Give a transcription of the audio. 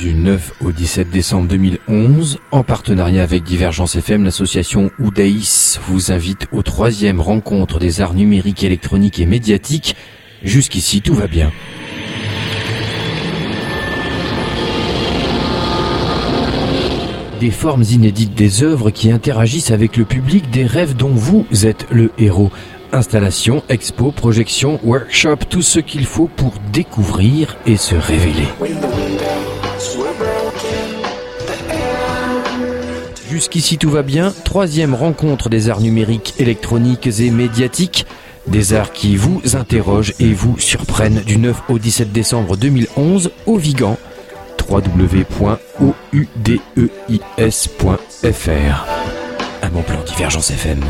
Du 9 au 17 décembre 2011, en partenariat avec Divergence FM, l'association Oudaïs vous invite aux 3e rencontres des arts numériques, électroniques et médiatiques. Jusqu'ici, tout va bien. Des formes inédites, des œuvres qui interagissent avec le public, des rêves dont vous êtes le héros. Installation, expo, projection, workshop, tout ce qu'il faut pour découvrir et se révéler. Jusqu'ici tout va bien, 3e rencontre des arts numériques, électroniques et médiatiques. Des arts qui vous interrogent et vous surprennent du 9 au 17 décembre 2011 au Vigan. www.oudeis.fr. Un bon plan Divergence FM.